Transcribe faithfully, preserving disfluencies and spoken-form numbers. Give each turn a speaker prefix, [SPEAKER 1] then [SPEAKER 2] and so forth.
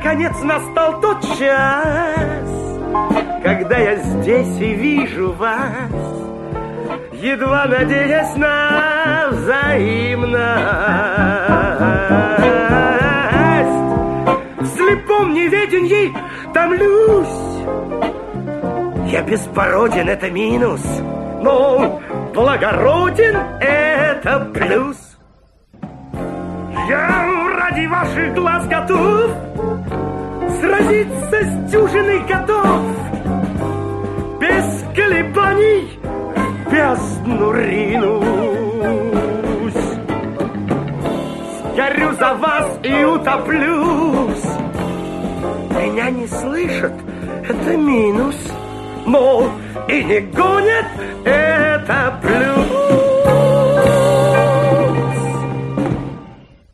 [SPEAKER 1] наконец настал тот час, когда я здесь и вижу вас, едва надеясь на взаимность. В слепом неведенье томлюсь. Я беспороден, это минус, но благороден, это плюс. Я ради ваших глаз готов сразиться с дюжиной готов, без колебаний в бездну ринусь. Сгорю за вас и утоплюсь. Меня не слышат, это минус, но и не гонят, это плюс.